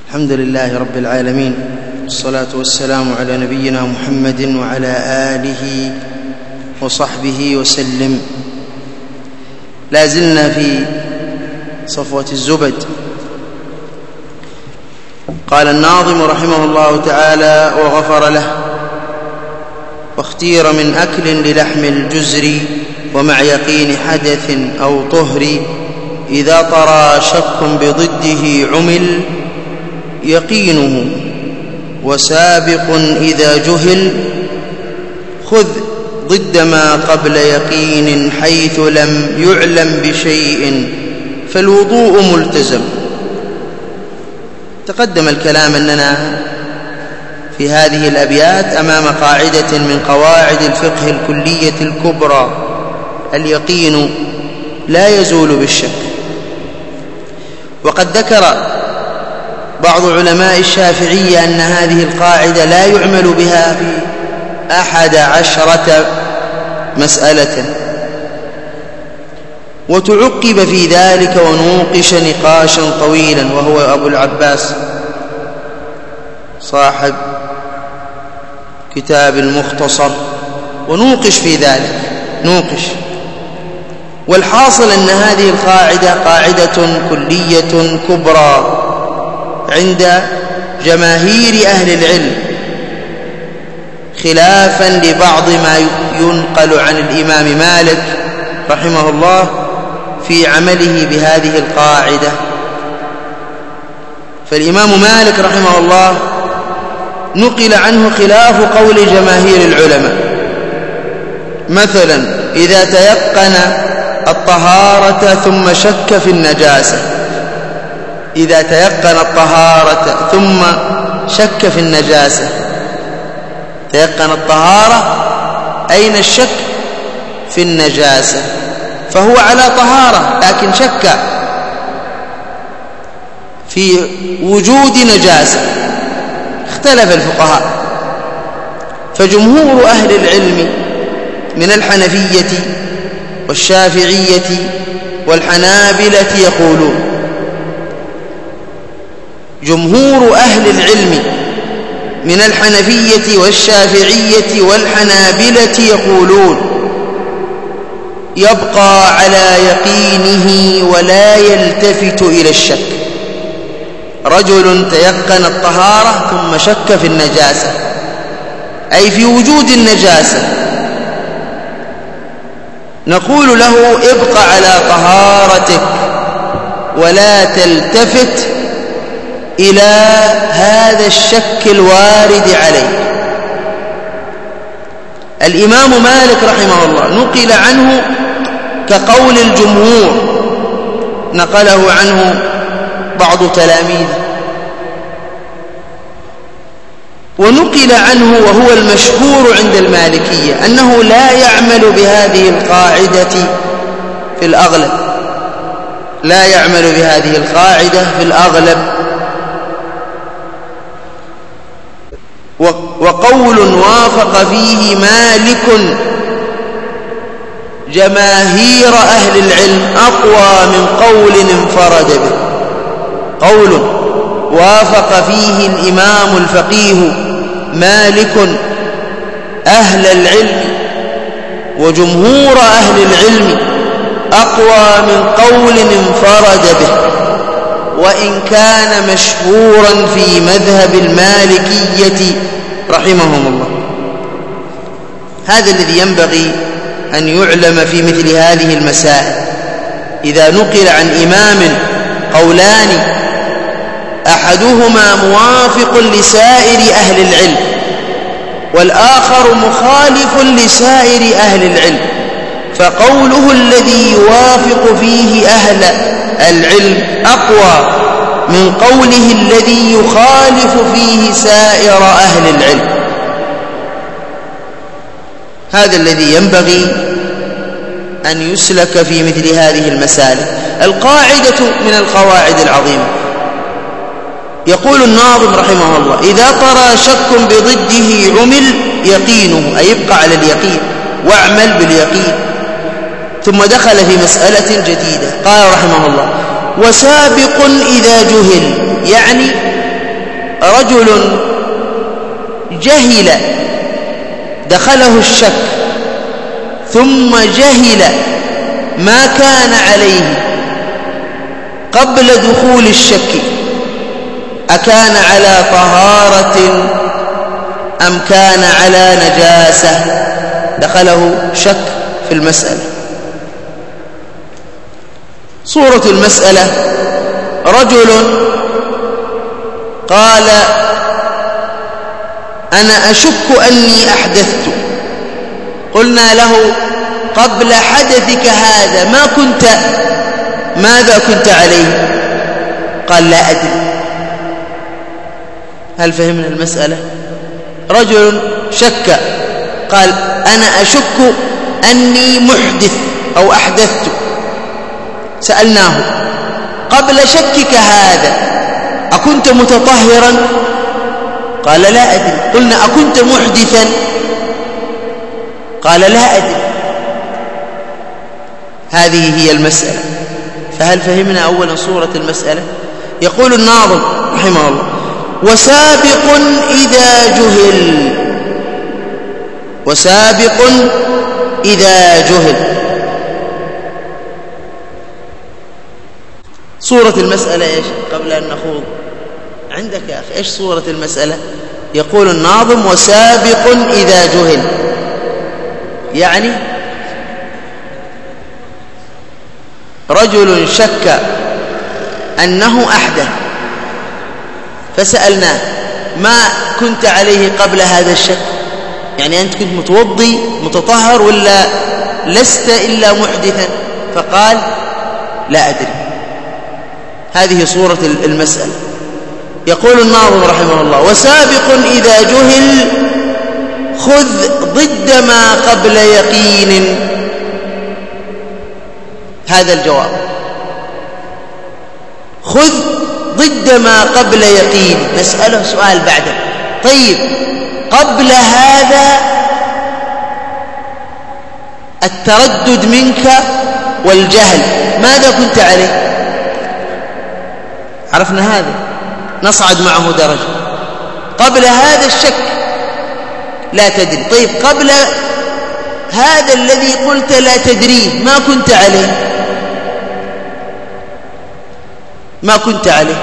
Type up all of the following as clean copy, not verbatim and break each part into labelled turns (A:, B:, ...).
A: الحمد لله رب العالمين، والصلاة والسلام على نبينا محمد وعلى آله وصحبه وسلم. لا زلنا في صفوة الزبد. قال الناظم رحمه الله تعالى وغفر له: واختير من أكل للحم الجزر ومع يقين حدث أو طهر، إذا طرى شك بضده عمل يقينه، وسابق إذا جهل خذ ضد ما قبل يقين، حيث لم يعلم بشيء فالوضوء ملتزم. تقدم الكلام أننا في هذه الأبيات أمام قاعدة من قواعد الفقه الكلية الكبرى: اليقين لا يزول بالشك. وقد ذكر بعض علماء الشافعية أن هذه القاعدة لا يعمل بها في 11 مسألة، وتعقب في ذلك ونوقش نقاشا طويلا، وهو أبو العباس صاحب كتاب المختصر، ونوقش في ذلك نوقش. والحاصل أن هذه القاعدة قاعدة كلية كبرى عند جماهير أهل العلم، خلافا لبعض ما ينقل عن الإمام مالك رحمه الله في عمله بهذه القاعدة. فالإمام مالك رحمه الله نقل عنه خلاف قول جماهير العلماء. مثلا إذا تيقن الطهارة ثم شك في النجاسة، إذا تيقن الطهارة ثم شك في النجاسة، تيقن الطهارة، أين الشك؟ في النجاسة، فهو على طهارة لكن شك في وجود نجاسة. اختلف الفقهاء، فجمهور أهل العلم من الحنفية والشافعية والحنابلة يقولون، جمهور أهل العلم من الحنفية والشافعية والحنابلة يقولون: يبقى على يقينه ولا يلتفت إلى الشك. رجل تيقن الطهارة ثم شك في النجاسة، أي في وجود النجاسة، نقول له: ابق على طهارتك ولا تلتفت إلى هذا الشك الوارد عليك. الإمام مالك رحمه الله نقل عنه كقول الجمهور، نقله عنه بعض تلاميذه، ونقل عنه وهو المشهور عند المالكية أنه لا يعمل بهذه القاعدة في الأغلب، لا يعمل بهذه القاعدة في الأغلب. وقول وافق فيه مالك جماهير أهل العلم أقوى من قول انفرد به. قول وافق فيه الإمام الفقيه مالك أهل العلم وجمهور أهل العلم أقوى من قول انفرد به، وإن كان مشهورا في مذهب المالكية رحمهم الله. هذا الذي ينبغي أن يعلم في مثل هذه المسائل. إذا نقل عن إمام قولان أحدهما موافق لسائر أهل العلم والآخر مخالف لسائر أهل العلم، فقوله الذي يوافق فيه أهل العلم أقوى من قوله الذي يخالف فيه سائر أهل العلم. هذا الذي ينبغي أن يسلك في مثل هذه المسائل. القاعدة من القواعد العظيمة. يقول الناظم رحمه الله: إذا طرى شك بضده عمل يقينه، أي يبقى على اليقين واعمل باليقين. ثم دخل في مسألة جديدة، قال رحمه الله: وسابق إذا جهل، يعني رجل جهل دخله الشك ثم جهل ما كان عليه قبل دخول الشك، أكان على طهارة أم كان على نجاسة؟ دخله شك في المسألة. صورة المسألة: رجل قال: أنا أشك أني أحدثت. قلنا له: قبل حدثك هذا ماذا كنت عليه؟ قال: لا أدري. هل فهمنا المسألة؟ رجل شك قال: أنا أشك أني محدث أو أحدثت. سألناه: قبل شكك هذا أكنت متطهرا؟ قال: لا أدري. قلنا: أكنت محدثا؟ قال: لا أدري. هذه هي المسألة. فهل فهمنا أولا صورة المسألة؟ يقول الناظم رحمه الله: وسابق إذا جهل. وسابق إذا جهل. صورة المسألة إيش؟ قبل أن نخوض عندك يا أخي، إيش صورة المسألة؟ يقول الناظم: وسابق إذا جهل، يعني رجل شك أنه أحدث فسألناه: ما كنت عليه قبل هذا الشك؟ يعني أنت كنت متوضي متطهر ولا لست إلا محدثا؟ فقال: لا أدري. هذه صورة المسألة. يقول الناظم رحمه الله: وسابق إذا جهل خذ ضد ما قبل يقين. هذا الجواب: خذ ضد ما قبل يقين. نسأله سؤال بعده: طيب قبل هذا التردد منك والجهل ماذا كنت عليه؟ عرفنا هذا، نصعد معه درجة. قبل هذا الشك لا تدري. طيب قبل هذا الذي قلت لا تدريه ما كنت عليه؟ ما كنت عليه.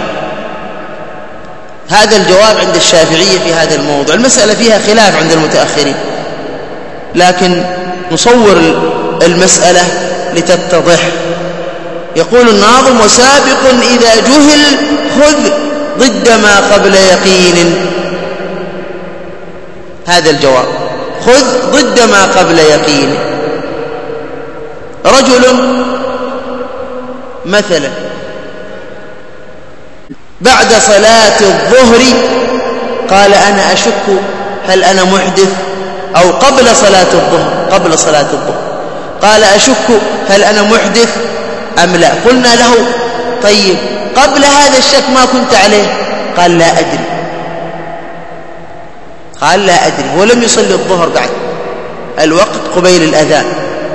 A: هذا الجواب عند الشافعية في هذا الموضوع. المسألة فيها خلاف عند المتأخرين، لكن نصور المسألة لتتضح. يقول الناظم: وسابق إذا جهل خذ ضد ما قبل يقين. هذا الجواب: خذ ضد ما قبل يقين. رجل مثلا بعد صلاة الظهر قال: أنا أشك هل أنا محدث، أو قبل صلاة الظهر، قبل صلاة الظهر قال: أشك هل أنا محدث أم لا؟ قلنا له: طيب قبل هذا الشك ما كنت عليه؟ قال: لا أدري. قال: لا أدري. ولم يصلي الظهر بعد، الوقت قبيل الأذان.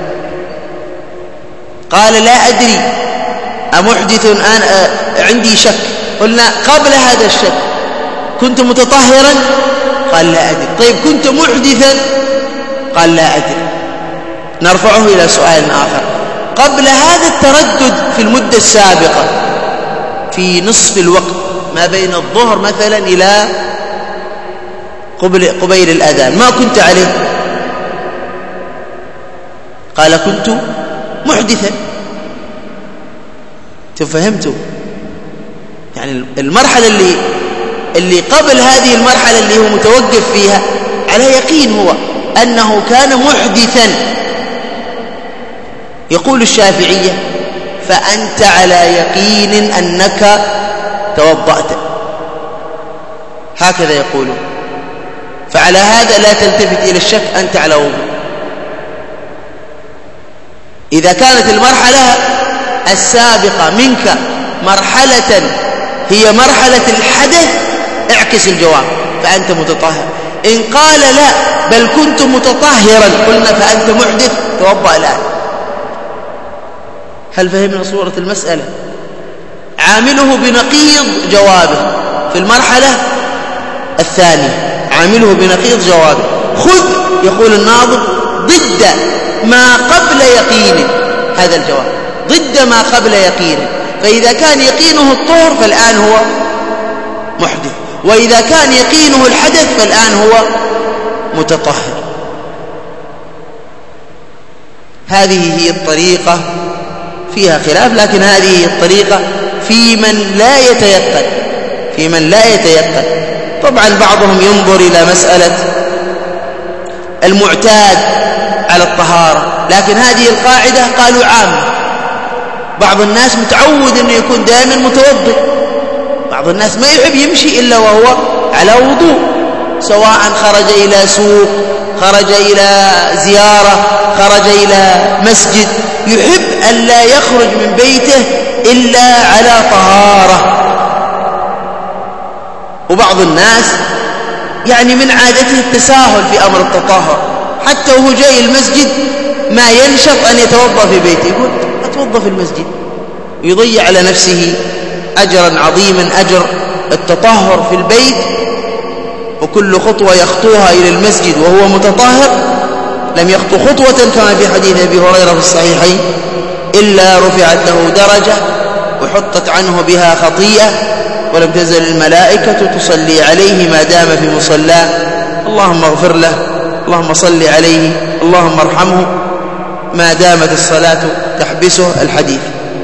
A: قال: لا أدري أمحدث أنا، عندي شك. قلنا: قبل هذا الشك كنت متطهرا؟ قال: لا أدري. طيب كنت محدثا؟ قال: لا أدري. نرفعه إلى سؤال آخر: قبل هذا التردد في المدة السابقة في نصف الوقت ما بين الظهر مثلا إلى قبيل الأذان ما كنت عليه؟ قال: كنت محدثا. فهمتوا؟ يعني المرحلة اللي قبل هذه المرحلة اللي هو متوقف فيها على يقين هو أنه كان محدثا. يقول الشافعية: فأنت على يقين أنك توضأت. هكذا يقولون. فعلى هذا لا تلتفت إلى الشك، أنت على وضوء. إذا كانت المرحلة السابقة منك مرحلة هي مرحلة الحدث اعكس الجواب، فأنت متطهر. إن قال: لا بل كنت متطهرا، قلنا: فأنت محدث، توضأ الآن. هل فهمنا صورة المسألة؟ عامله بنقيض جوابه في المرحلة الثانية، عامله بنقيض جوابه. خذ يقول الناظم ضد ما قبل يقين، هذا الجواب ضد ما قبل يقين. فإذا كان يقينه الطهر فالآن هو محدث، وإذا كان يقينه الحدث فالآن هو متطهر. هذه هي الطريقة، فيها خلاف لكن هذه هي الطريقة في من لا يتيقن، في من لا يتيقن. طبعا بعضهم ينظر إلى مسألة المعتاد على الطهارة، لكن هذه القاعدة قالوا عامة. بعض الناس متعود أنه يكون دائما متوضئ، بعض الناس ما يحب يمشي إلا وهو على وضوء، سواء خرج إلى سوق، خرج إلى زيارة، خرج إلى مسجد، يحب أن لا يخرج من بيته إلا على طهارة. وبعض الناس يعني من عادته التساهل في أمر التطهر، حتى وهو جاي المسجد ما ينشط أن يتوضأ في بيته، يقول أتوضأ في المسجد، ويضيع على نفسه أجرا عظيما، أجر التطهر في البيت. وكل خطوة يخطوها إلى المسجد وهو متطهر لم يخطو خطوة كما في حديث أبي هريرة في الصحيحين إلا رفعت له درجة وحطت عنه بها خطيئة، ولم تزل الملائكة تصلي عليه ما دام في مصلاه. اللهم اغفر له، اللهم صل عليه، اللهم ارحمه، ما دامت الصلاة تحبسه. الحديث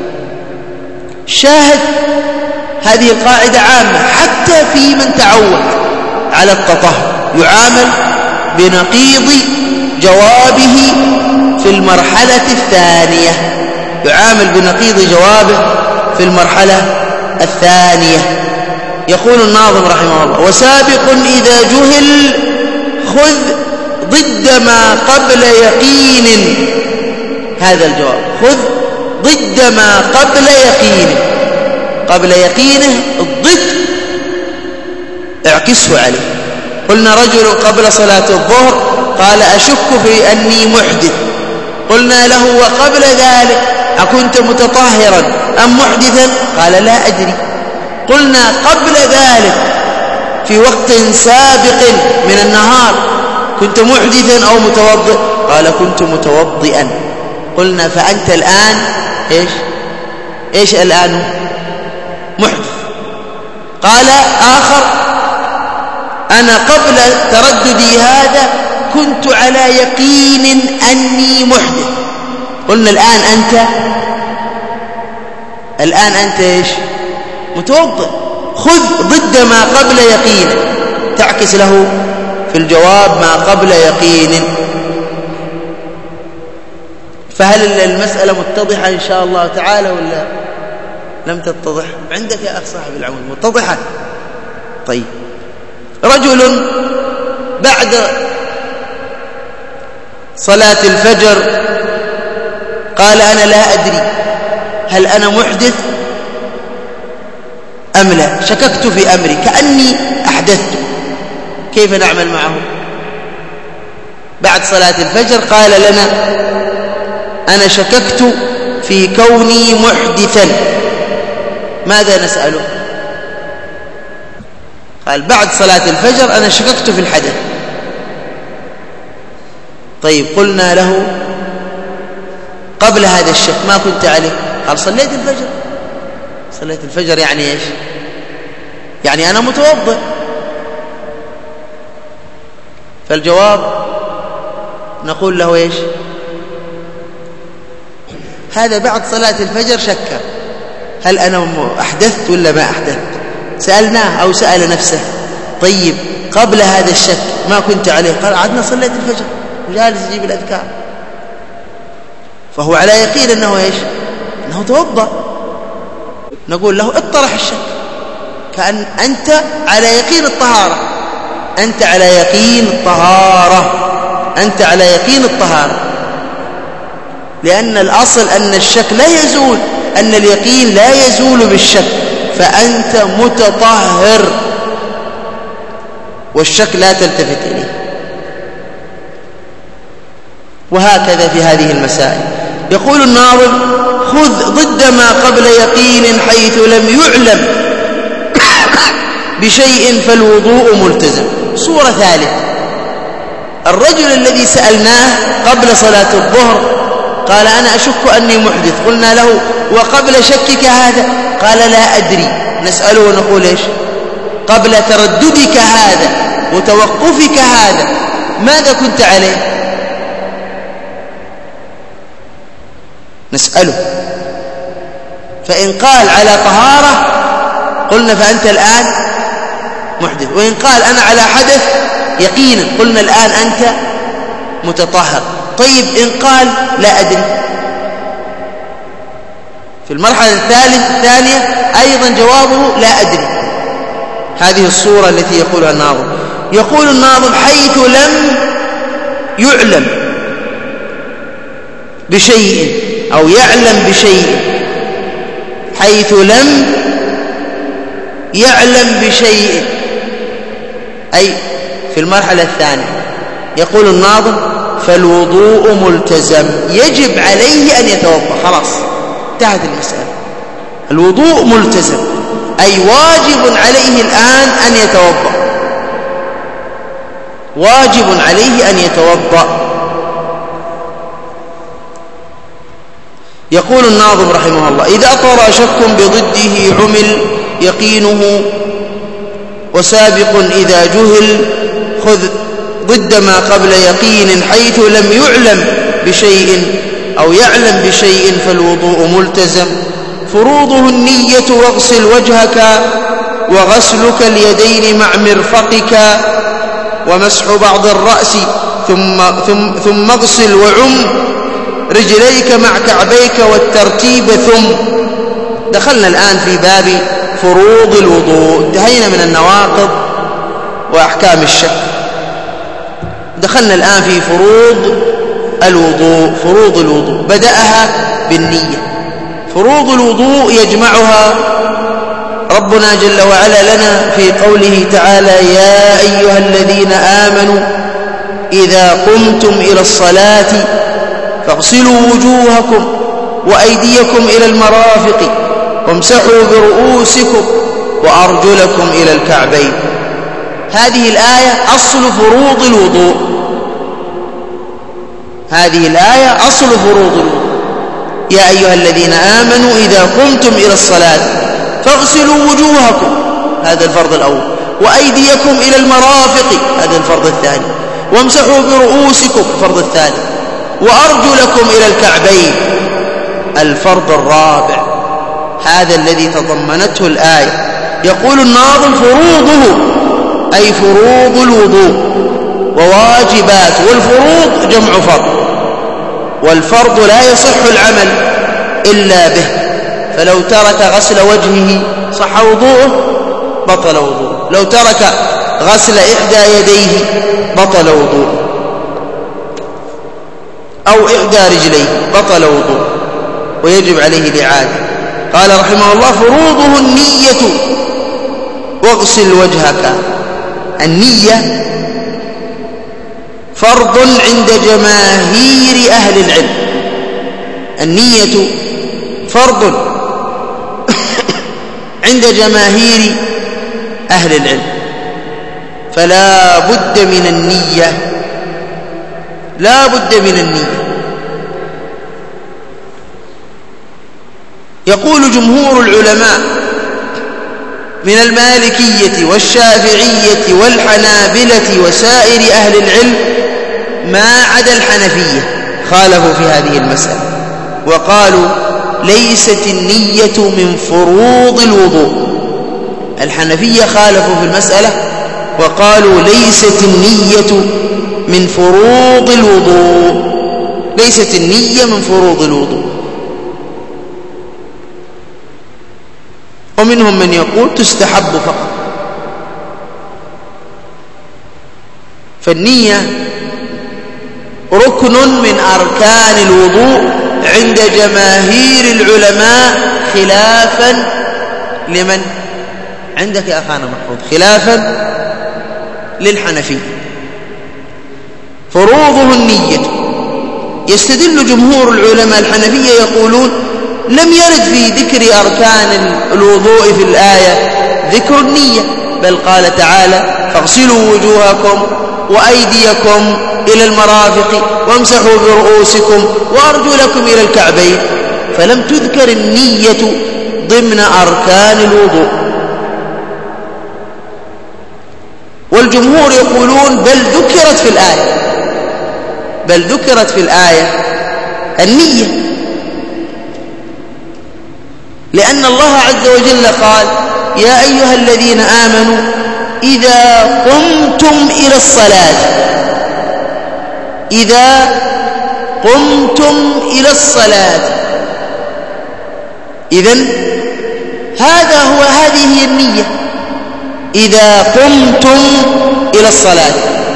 A: شاهد هذه القاعدة عامة حتى في من تعود على التطهر، يعامل بنقيض جوابه في المرحلة الثانية، يعامل بنقيض جوابه في المرحلة الثانية. يقول الناظم رحمه الله: وسابق إذا جهل خذ ضد ما قبل يقين. هذا الجواب، خذ ضد ما قبل يقينه. قبل يقينه الضد اعكسه عليه. قلنا رجل قبل صلاة الظهر قال أشك في أني محدث، قلنا له وقبل ذلك أكنت متطهرا أم محدثا؟ قال لا أدري. قلنا قبل ذلك في وقت سابق من النهار كنت محدثا أو متوضئ؟ قال كنت متوضئا. قلنا فأنت الآن إيش الآن؟ محدث. قال آخر أنا قبل ترددي هذا كنت على يقين أني محدث. قلنا الآن أنت إيش؟ متوضئ. خذ ضد ما قبل يقين، تعكس له في الجواب ما قبل يقين. فهل المسألة متضحة إن شاء الله تعالى ولا لم تتضح؟ عندك يا أخ صاحب العمود متضحة؟ طيب، رجل بعد صلاة الفجر قال أنا لا أدري هل أنا محدث أم لا، شككت في أمري كأني أحدثت. كيف نعمل معه؟ بعد صلاة الفجر قال لنا أنا شككت في كوني محدثا، ماذا نسأله؟ قال بعد صلاة الفجر أنا شككت في الحدث. طيب، قلنا له قبل هذا الشك ما كنت عليه؟ قال صليت الفجر. صليت الفجر يعني إيش؟ يعني أنا متوضئ. فالجواب نقول له إيش؟ هذا بعد صلاة الفجر شك هل أنا أحدثت ولا ما أحدثت. سألناه أو سأل نفسه طيب قبل هذا الشك ما كنت عليه؟ قال عدنا صليت الفجر وجالس يجيب الأذكار. فهو على يقين أنه إيش؟ أنه توضأ. نقول له اطرح الشك، كأن أنت على يقين الطهارة، أنت على يقين الطهارة، أنت على يقين الطهارة، لأن الأصل أن الشك لا يزول، أن اليقين لا يزول بالشك، فأنت متطهر والشك لا تلتفت إليه. وهكذا في هذه المسائل. يقول الناظم خذ ضد ما قبل يقين حيث لم يعلم بشيء فالوضوء ملتزم. صورة ثالثة، الرجل الذي سألناه قبل صلاة الظهر قال أنا أشك أني محدث، قلنا له وقبل شكك هذا؟ قال لا أدري. نسأله ونقول إيش؟ قبل ترددك هذا وتوقفك هذا ماذا كنت عليه؟ نسأله، فإن قال على طهارة قلنا فأنت الآن محدث، وإن قال أنا على حدث يقينا قلنا الآن أنت متطهر. طيب إن قال لا أدري؟ في المرحلة الثانية أيضا جوابه لا أدري. هذه الصورة التي يقولها الناظم. يقول الناظم حيث لم يعلم بشيء أو يعلم بشيء، حيث لم يعلم بشيء أي في المرحلة الثانية. يقول الناظم فالوضوء ملتزم، يجب عليه أن يتوضأ. خلاص انتهت المسألة. الوضوء ملتزم أي واجب عليه الآن أن يتوضأ، واجب عليه أن يتوضأ. يقول الناظم رحمه الله إذا طرى شك بضده عمل يقينه، وسابق إذا جهل خذ ضد ما قبل يقين، حيث لم يعلم بشيء أو يعلم بشيء فالوضوء ملتزم. فروضه النية واغسل وجهك، وغسلك اليدين مع مرفقك، ومسح بعض الرأس ثم اغسل وعم رجليك مع كعبيك والترتيب. ثم دخلنا الآن في باب فروض الوضوء، انتهينا من النواقض وأحكام الشك، دخلنا الآن في فروض الوضوء. فروض الوضوء بدأها بالنية. فروض الوضوء يجمعها ربنا جل وعلا لنا في قوله تعالى يا أيها الذين آمنوا إذا قمتم إلى الصلاة فاغسلوا وجوهكم وأيديكم إلى المرافق وامسحوا برؤوسكم وأرجلكم إلى الكعبين. هذه الآية أصل فروض الوضوء. هذه الآية أصل فروض الوضوء. يا أيها الذين آمنوا إذا قمتم إلى الصلاة فاغسلوا وجوهكم، هذا الفرض الأول، وأيديكم إلى المرافق، هذا الفرض الثاني، وامسحوا برؤوسكم، الفرض الثالث، وأرجلكم إلى الكعبين، الفرض الرابع. هذا الذي تضمنته الآية. يقول الناظم فروضه أي فروض الوضوء وواجبات، والفروض جمع فرض، والفرض لا يصح العمل إلا به، فلو ترك غسل وجهه صح وضوءه بطل وضوءه، لو ترك غسل إحدى يديه بطل وضوءه، أو إحدى رجليه بطل وضوءه، ويجب عليه الإعادة. قال رحمه الله فروضه النية واغسل وجهك. النية فرض عند جماهير أهل العلم. النية فرض عند جماهير أهل العلم، فلا بد من النية، لا بد من النية. يقول جمهور العلماء من المالكية والشافعية والحنابلة وسائر أهل العلم ما عدا الحنفية خالفوا في هذه المسألة، وقالوا ليست النية من فروض الوضوء. الحنفية خالفوا في المسألة وقالوا ليست النية من فروض الوضوء، ليست النية من فروض الوضوء. ومنهم من يقول تستحب فقط. فالنية ركن من أركان الوضوء عند جماهير العلماء، خلافا لمن عندك يا أخانا محفوظ، خلافا للحنفية. فروضه النية. يستدل جمهور العلماء الحنفية يقولون لم يرد في ذكر أركان الوضوء في الآية ذكر النية، بل قال تعالى فاغسلوا وجوهكم وأيديكم إلى المرافق وامسحوا برؤوسكم وأرجلكم إلى الكعبين، فلم تذكر النية ضمن أركان الوضوء. والجمهور يقولون بل ذكرت في الآية النية، لأن الله عز وجل قال يا أيها الذين آمنوا إذا قمتم إلى الصلاة إذن هذه هي النية. إذا قمتم إلى الصلاة،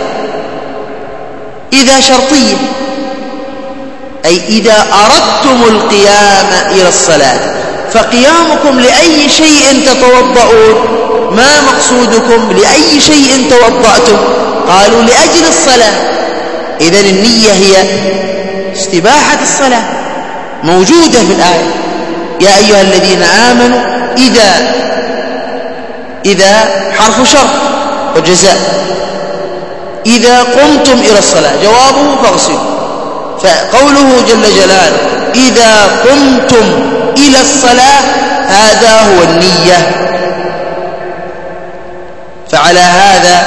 A: إذا شرطية، أي إذا أردتم القيام إلى الصلاة. فقيامكم لأي شيء تتوضؤون؟ ما مقصودكم؟ لأي شيء توضأتم؟ قالوا لأجل الصلاة. إذن النية هي استباحة الصلاة موجودة في الآية يا أيها الذين آمنوا إذا حرف شرط وجزاء، إذا قمتم إلى الصلاة جوابه فاغسلوا. فقوله جل جلاله إذا قمتم إلى الصلاة هذا هو النية. فعلى هذا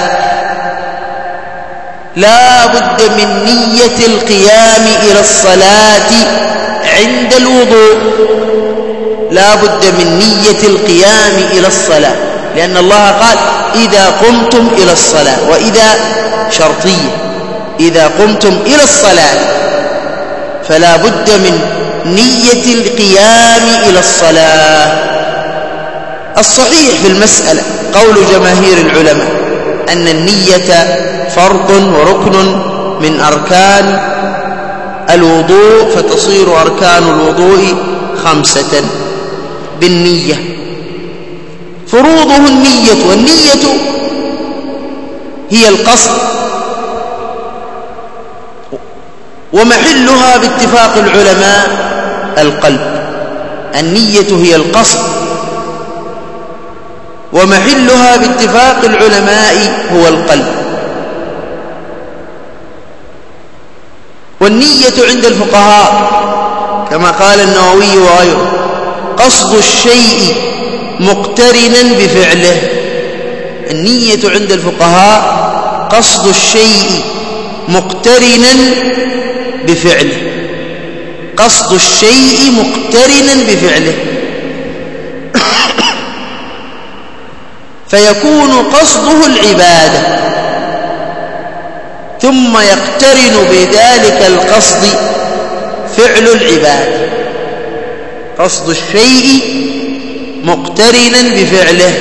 A: لا بد من نية القيام إلى الصلاة عند الوضوء، لا بد من نية القيام إلى الصلاة، لأن الله قال إذا قمتم إلى الصلاة، وإذا شرطية، إذا قمتم إلى الصلاة، فلا بد من نية القيام إلى الصلاة. الصحيح في المسألة قول جماهير العلماء أن النية فرض وركن من أركان الوضوء، فتصير أركان الوضوء 5 بالنية. فروضه النية، والنية هي القصد، ومحلها باتفاق العلماء القلب. النية هي القصد، ومحلها باتفاق العلماء هو القلب. والنية عند الفقهاء كما قال النووي وغيره قصد الشيء مقترنا بفعله. النية عند الفقهاء قصد الشيء مقترنا بفعله، قصد الشيء مقترنا بفعله، فيكون قصده العبادة، ثم يقترن بذلك القصد فعل العبادة. قصد الشيء مقترنا بفعله.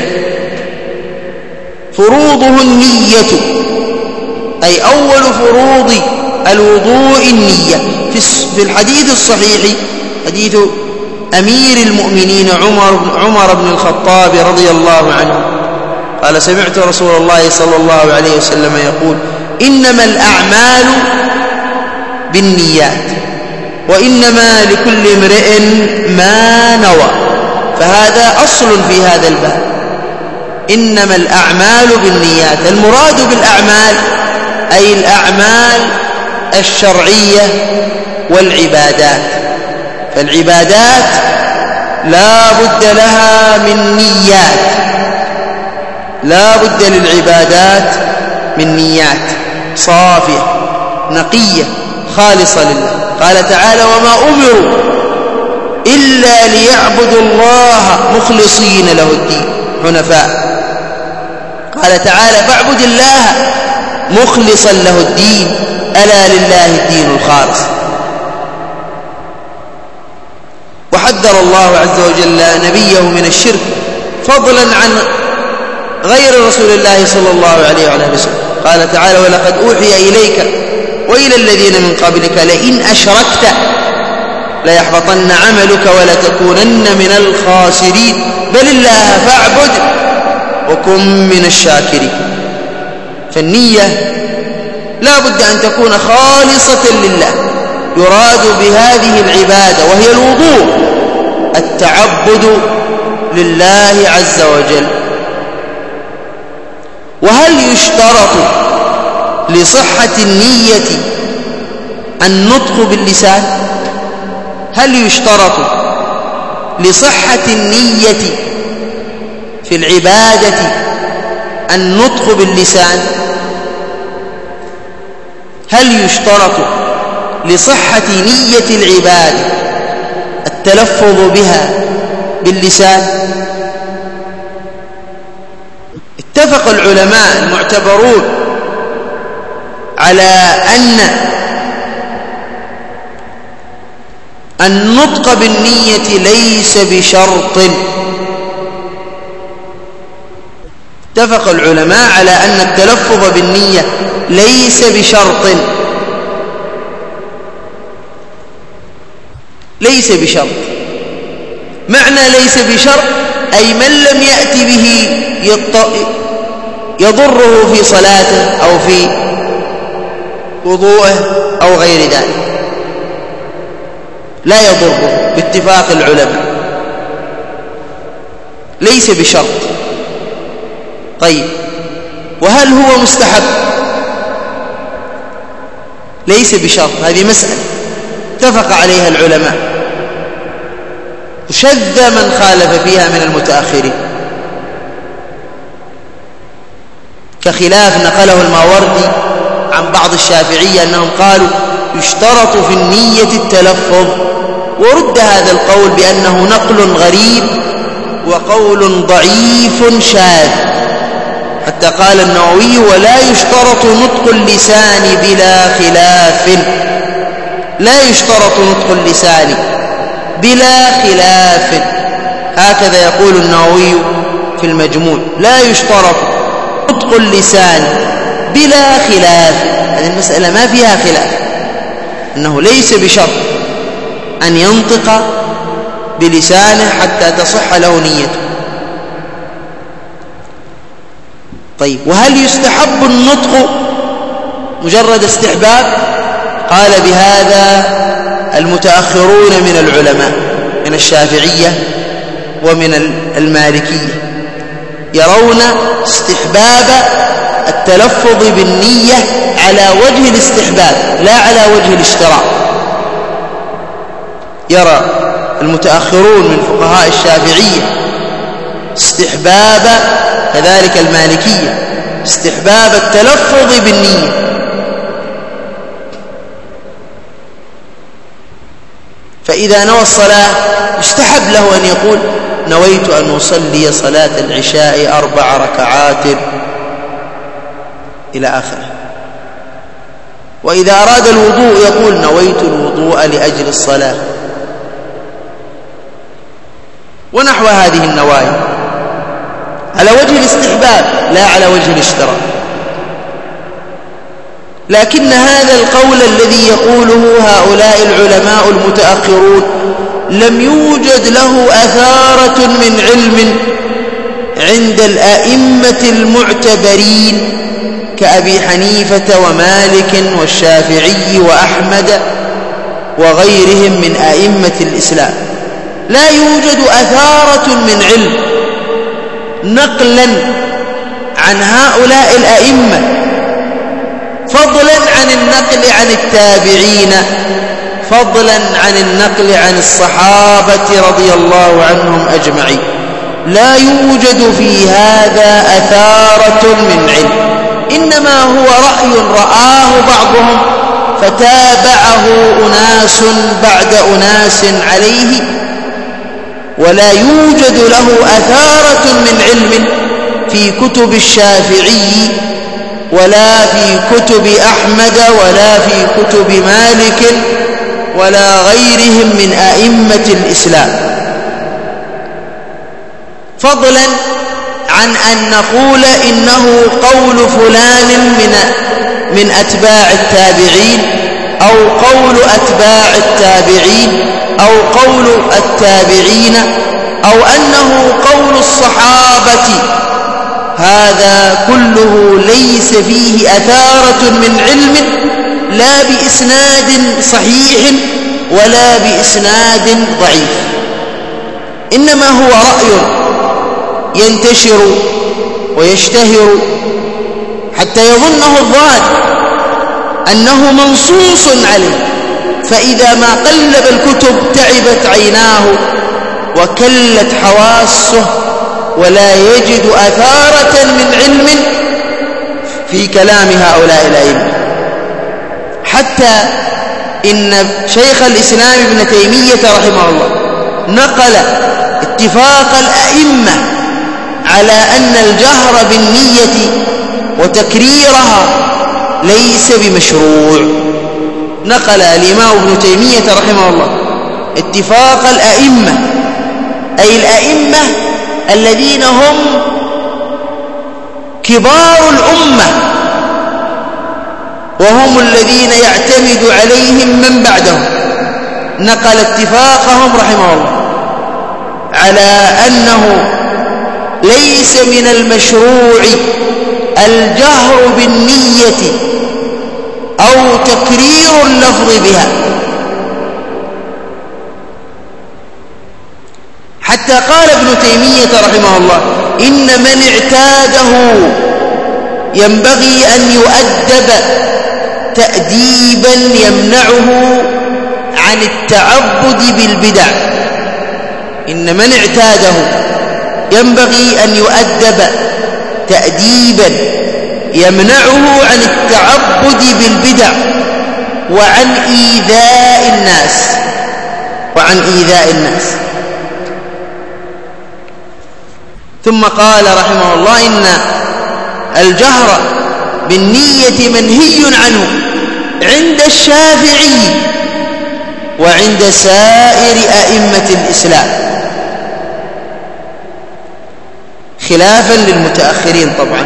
A: فروضه النية، أي أول فروض الوضوء النية. في الحديث الصحيح حديث أمير المؤمنين عمر بن الخطاب رضي الله عنه قال سمعت رسول الله صلى الله عليه وسلم يقول إنما الأعمال بالنيات وإنما لكل امرئ ما نوى. فهذا أصل في هذا الباب، إنما الأعمال بالنيات. المراد بالأعمال أي الأعمال الشرعية والعبادات. فالعبادات لا بد لها من نيات، لا بد للعبادات من نيات صافية نقية خالصة لله. قال تعالى وما أمروا إلا ليعبدوا الله مخلصين له الدين حنفاء. قال تعالى فاعبد الله مخلصا له الدين ألا لله الدين الخالص. وحذر الله عز وجل نبيه من الشرك فضلا عن غير رسول الله صلى الله عليه وعلى وسلم. قال تعالى ولقد أوحي إليك وإلى الذين من قبلك لئن أشركت ليحبطن عملك ولتكونن من الخاسرين بل الله فاعبد وكن من الشاكرين. فالنية لا بد أن تكون خالصة لله، يراد بهذه العبادة وهي الوضوء التعبد لله عز وجل. وهل يشترط لصحة النية النطق باللسان؟ هل يشترط لصحة النية في العبادة النطق باللسان؟ هل يشترط لصحة نية العبادة التلفظ بها باللسان؟ اتفق العلماء المعتبرون على أن النطق بالنية ليس بشرط. اتفق العلماء على أن التلفظ بالنية ليس بشرط. ليس بشرط، معنى ليس بشرط أي من لم يأتي به يضره في صلاته أو في وضوءه أو غير ذلك، لا يضره باتفاق العلماء، ليس بشرط. طيب، وهل هو مستحب؟ ليس بشرط، هذه مسألة اتفق عليها العلماء، وشذ من خالف فيها من المتأخرين، كخلاف نقله الماوردي عن بعض الشافعية أنهم قالوا يشترط في النية التلفظ، ورد هذا القول بأنه نقل غريب وقول ضعيف شاذ، حتى قال النووي ولا يشترط نطق اللسان بلا خلاف. لا يشترط نطق اللسان بلا خلاف، هكذا يقول النووي في المجموع، لا يشترط نطق اللسان بلا خلاف. هذه المسألة ما فيها خلاف، أنه ليس بشرط أن ينطق بلسانه حتى تصح له نيته. طيب، وهل يستحب النطق مجرد استحباب؟ قال بهذا المتأخرون من العلماء من الشافعية ومن المالكية، يرون استحباب التلفظ بالنية على وجه الاستحباب لا على وجه الاشتراط. يرى المتأخرون من فقهاء الشافعية استحباب، كذلك المالكية، استحباب التلفظ بالنية. فإذا نوى الصلاة يستحب له أن يقول نويت أن أصلي صلاة العشاء 4 ركعات إلى آخره. وإذا أراد الوضوء يقول نويت الوضوء لأجل الصلاة، ونحو هذه النوايا على وجه الاستحباب لا على وجه الاشتراط. لكن هذا القول الذي يقوله هؤلاء العلماء المتأخرون لم يوجد له أثارة من علم عند الأئمة المعتبرين كأبي حنيفة ومالك والشافعي وأحمد وغيرهم من أئمة الإسلام. لا يوجد أثارة من علم نقلا عن هؤلاء الأئمة، فضلا عن النقل عن التابعين، فضلا عن النقل عن الصحابة رضي الله عنهم أجمعين. لا يوجد في هذا أثارة من علم، إنما هو رأي رآه بعضهم فتابعه أناس بعد أناس عليه، ولا يوجد له أثارة من علم في كتب الشافعي ولا في كتب أحمد ولا في كتب مالك ولا غيرهم من أئمة الإسلام، فضلا عن أن نقول إنه قول فلان من أتباع التابعين أو قول أتباع التابعين أو قول التابعين أو أنه قول الصحابة. هذا كله ليس فيه أثارة من علم، لا بإسناد صحيح ولا بإسناد ضعيف، إنما هو رأي ينتشر ويشتهر حتى يظنه الظان أنه منصوص عليه، فإذا ما قلب الكتب تعبت عيناه وكلت حواسه ولا يجد أثارة من علم في كلام هؤلاء الأئمة. حتى إن شيخ الإسلام ابن تيمية رحمه الله نقل اتفاق الأئمة على أن الجهر بالنية وتكريرها ليس بمشروع. نقل الإمام ابن تيمية رحمه الله اتفاق الأئمة، أي الأئمة الذين هم كبار الأمة وهم الذين يعتمد عليهم من بعدهم، نقل اتفاقهم رحمه الله على أنه ليس من المشروع الجهر بالنية أو تكرير اللفظ بها، حتى قال ابن تيمية رحمه الله إن من اعتاده ينبغي أن يؤدب تأديبا يمنعه عن التعبد بالبدع. إن من اعتاده ينبغي أن يؤدب تأديبا يمنعه عن التعبد بالبدع وعن إيذاء الناس. ثم قال رحمه الله إن الجهر بالنية منهي عنه عند الشافعي وعند سائر أئمة الإسلام، خلافا للمتأخرين طبعا.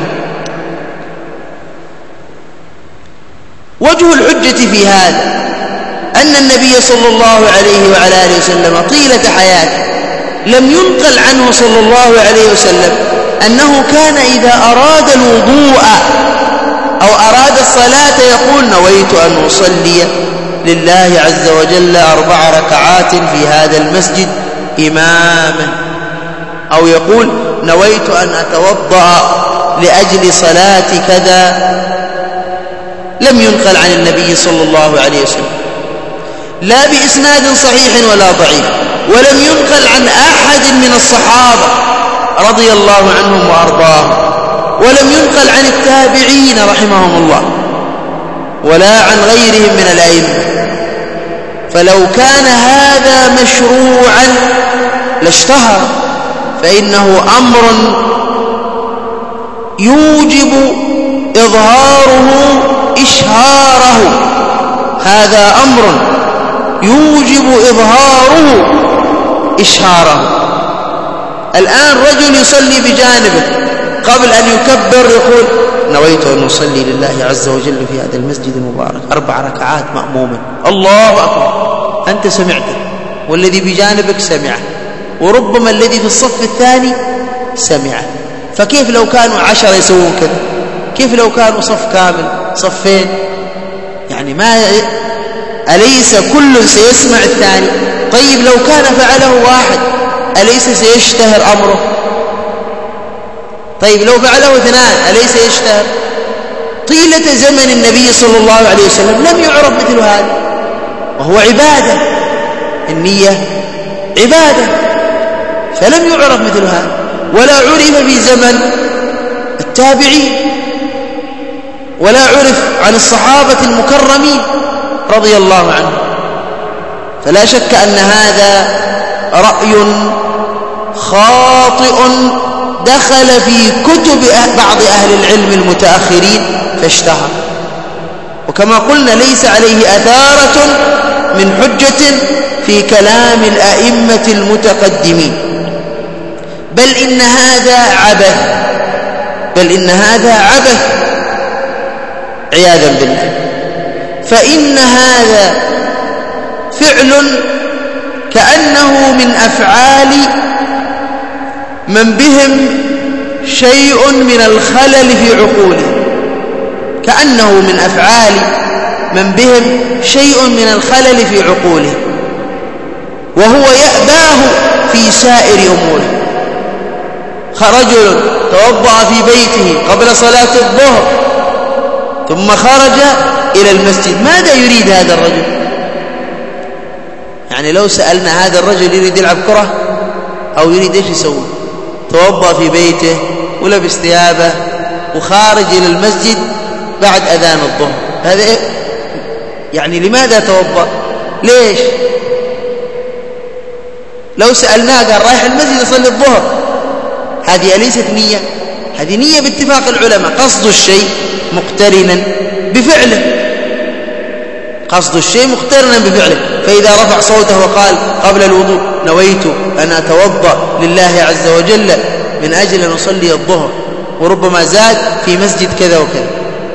A: وجه الحجة في هذا أن النبي صلى الله عليه وعلى آله وسلم طيلة حياته لم ينقل عنه صلى الله عليه وسلم أنه كان إذا أراد الوضوء أو أراد الصلاة يقول نويت أن أصلي لله عز وجل 4 ركعات في هذا المسجد إماما، أو يقول نويت أن أتوضأ لأجل صلاة كذا. لم ينقل عن النبي صلى الله عليه وسلم لا بإسناد صحيح ولا ضعيف، ولم ينقل عن أحد من الصحابة رضي الله عنهم وأرضاهم، ولم ينقل عن التابعين رحمهم الله، ولا عن غيرهم من الأئمة. فلو كان هذا مشروعا لاشتهر، فإنه أمر يوجب إظهاره إشهاره، هذا أمر يوجب إظهاره إشهاره. الآن رجل يصلي بجانبه قبل أن يكبر يقول نويت أن أصلي لله عز وجل في هذا المسجد المبارك 4 ركعات مأموما، الله أكبر. أنت سمعته والذي بجانبك سمعه، وربما الذي في الصف الثاني سمعه. فكيف لو كانوا 10 يسوون كذا؟ كيف لو كانوا صف كامل، صفين؟ يعني ما أليس كل سيسمع الثاني؟ طيب لو كان فعله واحد أليس سيشتهر أمره؟ طيب لو فعله 2 أليس يشتهر؟ طيلة زمن النبي صلى الله عليه وسلم لم يعرف مثل هذا، وهو عبادة، النية عبادة، فلم يعرف مثل هذا، ولا عرف في زمن التابعين، ولا عرف عن الصحابة المكرمين رضي الله عنهم. فلا شك أن هذا رأي خاطئ دخل في كتب بعض أهل العلم المتأخرين فاشتهر، وكما قلنا ليس عليه أثارة من حجة في كلام الأئمة المتقدمين، بل إن هذا عبث عياذا بالله. فإن هذا فعل كأنه من أفعال من بهم شيء من الخلل في عقولهم، كأنه من أفعال من بهم شيء من الخلل في عقولهم، وهو يأباه في سائر أموره. رجل توضأ في بيته قبل صلاة الظهر ثم خرج إلى المسجد. ماذا يريد هذا الرجل؟ يعني لو سألنا هذا الرجل يريد يلعب كرة أو يريد إيش يسوي؟ توضأ في بيته ولبس ثيابه وخارج إلى المسجد بعد أذان الظهر. هذا إيه؟ يعني لماذا توضأ؟ ليش؟ لو سألناه قال رايح المسجد يصلي الظهر، هذه أليست نية؟ هذه نية باتفاق العلماء، قصد الشيء مقترنا بفعله، قصد الشيء مقترنا بفعله. فإذا رفع صوته وقال قبل الوضوء نويت أن أتوضأ لله عز وجل من أجل أن أصلي الظهر، وربما زاد في مسجد كذا وكذا.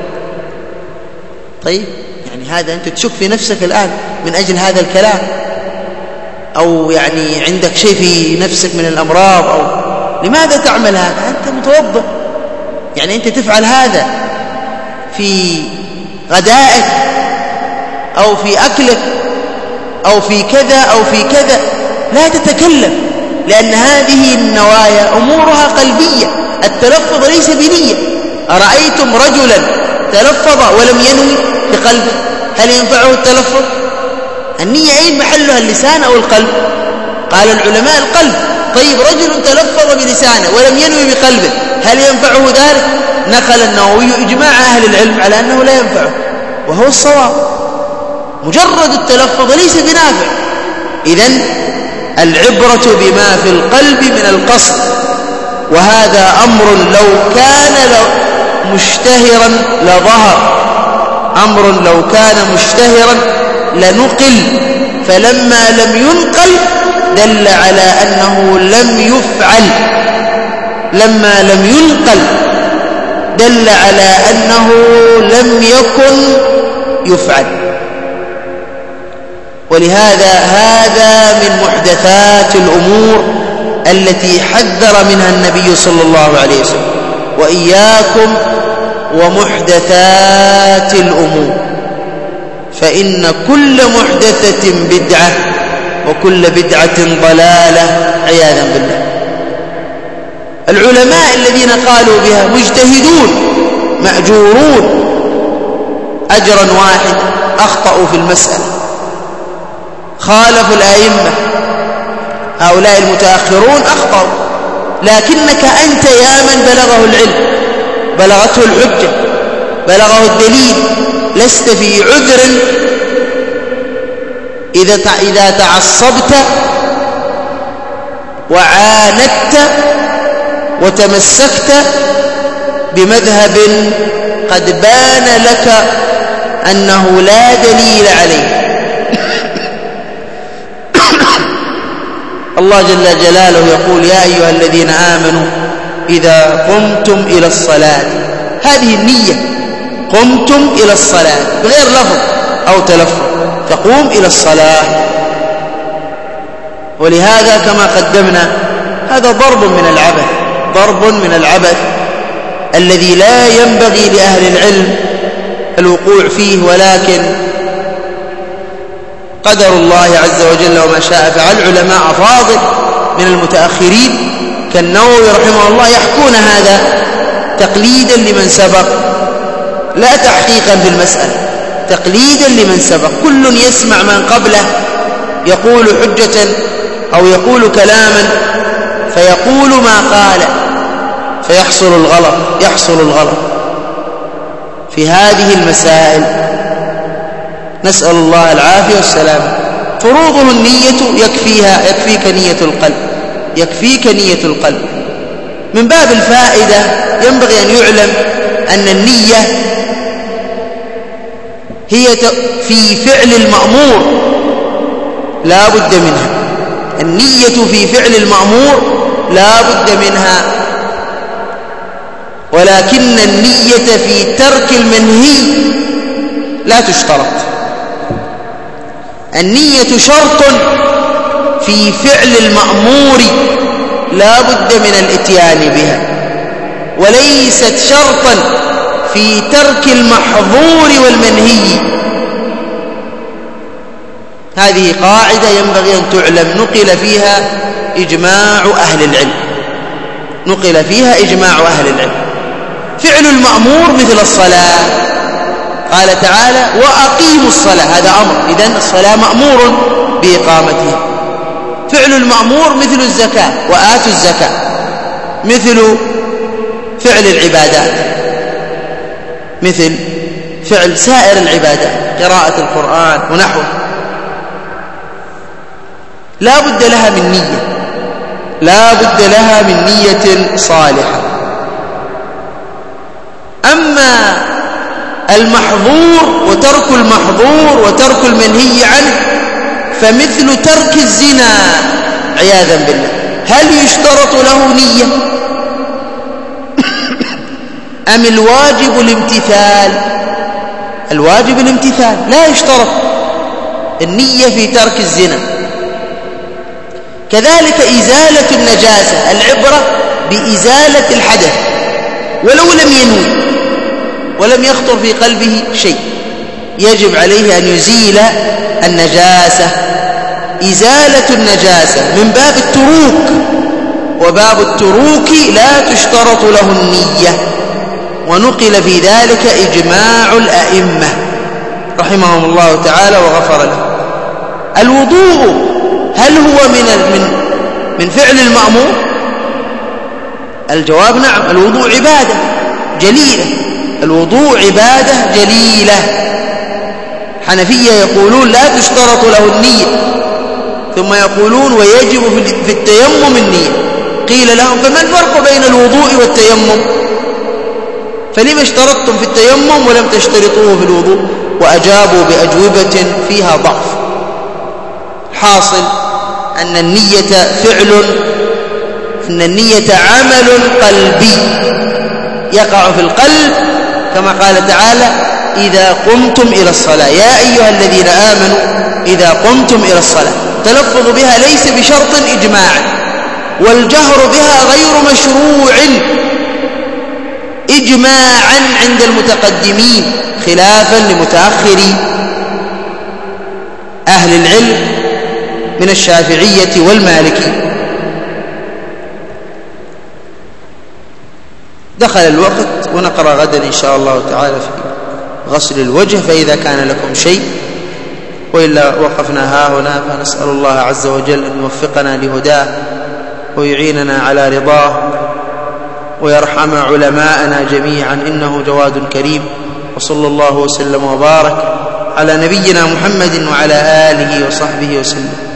A: طيب يعني هذا أنت تشك في نفسك الآن من أجل هذا الكلام، أو يعني عندك شيء في نفسك من الأمراض، أو لماذا تعمل هذا؟ أنت متوضأ، يعني أنت تفعل هذا في غدائك أو في أكلك أو في كذا أو في كذا، لا تتكلم، لأن هذه النوايا أمورها قلبية. التلفظ ليس بنية. أرأيتم رجلا تلفظ ولم ينوي بقلبه، هل ينفعه التلفظ؟ النية أين محلها، اللسان أو القلب؟ قال العلماء القلب. طيب رجل تلفظ بلسانه ولم ينوي بقلبه، هل ينفعه ذلك؟ نقل النووي إجماع أهل العلم على أنه لا ينفعه، وهو الصواب. مجرد التلفظ ليس بنافع. إذن العبرة بما في القلب من القصد، وهذا أمر لو كان مشتهرا لظهر، أمر لو كان مشتهرا لنقل، فلما لم ينقل دل على أنه لم يفعل. لما لم ينقل دل على أنه لم يكن يفعل. ولهذا هذا من محدثات الأمور التي حذر منها النبي صلى الله عليه وسلم: وإياكم ومحدثات الأمور، فإن كل محدثة بدعة وكل بدعة ضلالة عياذا بالله. العلماء الذين قالوا بها مجتهدون مأجورون أجرا واحد، أخطأوا في المسألة، خالفوا الآئمة. هؤلاء المتأخرون أخطأوا، لكنك أنت يا من بلغه العلم، بلغته الحجة، بلغه الدليل، لست في عذر إذا تعصبت وعاندت وتمسكت بمذهب قد بان لك أنه لا دليل عليه. الله جل جلاله يقول: يا أيها الذين آمنوا إذا قمتم إلى الصلاة. هذه النية، قمتم إلى الصلاة بغير لفظ أو تلفظ، تقوم إلى الصلاة. ولهذا كما قدمنا هذا ضرب من العبث، ضرب من العبث الذي لا ينبغي لأهل العلم الوقوع فيه، ولكن قدر الله عز وجل وما شاء فعل. علماء أفاضل من المتأخرين كالنووي رحمه الله يحكون هذا تقليدا لمن سبق، لا تحقيقا في المسألة، تقليدا لمن سبق. كل يسمع من قبله يقول حجة أو يقول كلاما فيقول ما قال، فيحصل الغلط، يحصل الغلط في هذه المسائل. نسأل الله العافية والسلام. فروضه النية، يكفيك نية القلب، يكفيك نية القلب. من باب الفائدة ينبغي أن يعلم أن النية هي في فعل المأمور لا بد منها. النية في فعل المأمور لا بد منها، ولكن النية في ترك المنهي لا تشترط. النية شرط في فعل المأمور لا بد من الاتيان بها، وليست شرطا في ترك المحظور والمنهي. هذه قاعدة ينبغي أن تعلم، نقل فيها إجماع أهل العلم، نقل فيها إجماع أهل العلم. فعل المأمور مثل الصلاة قال تعالى وأقيموا الصلاة، هذا أمر، إذن الصلاة مأمور بإقامتها. فعل المأمور مثل الزكاة وآتوا الزكاة، مثل فعل العبادات، مثل فعل سائر العبادات، قراءة القرآن ونحوه. لا بد لها من نية، لا بد لها من نية صالحة. أما المحظور وترك المحظور وترك المنهي عنه فمثل ترك الزنا عياذا بالله، هل يشترط له نية أم الواجب الامتثال؟ الواجب الامتثال، لا يشترط النية في ترك الزنا. كذلك إزالة النجاسة، العبرة بإزالة الحدث ولو لم ينوي ولم يخطر في قلبه شيء، يجب عليه أن يزيل النجاسة. إزالة النجاسة من باب التروك، وباب التروك لا تشترط له النية، ونقل في ذلك إجماع الأئمة رحمهم الله تعالى وغفر له. الوضوء هل هو من فعل المأمور؟ الجواب نعم، الوضوء عبادة جليلة، الوضوء عبادة جليلة. حنفية يقولون لا تشترط له النية، ثم يقولون ويجب في التيمم النية. قيل لهم فما الفرق بين الوضوء والتيمم؟ فلما اشترطتم في التيمم ولم تشترطوه في الوضوء؟ وأجابوا بأجوبة فيها ضعف. حاصل أن النية فعل، أن النية عمل قلبي يقع في القلب، كما قال تعالى إذا قمتم إلى الصلاة يا أيها الذين آمنوا إذا قمتم إلى الصلاة. التلفظ بها ليس بشرط إجماعا، والجهر بها غير مشروع إجماعا عند المتقدمين، خلافا لمتأخري أهل العلم من الشافعية والمالكية. دخل الوقت، ونقرأ غدا إن شاء الله تعالى في غسل الوجه، فإذا كان لكم شيء، وإلا وقفنا ها هنا. فنسأل الله عز وجل أن يوفقنا لهداه ويعيننا على رضاه ويرحم علماءنا جميعا، إنه جواد كريم. وصلى الله وسلم وبارك على نبينا محمد وعلى آله وصحبه وسلم.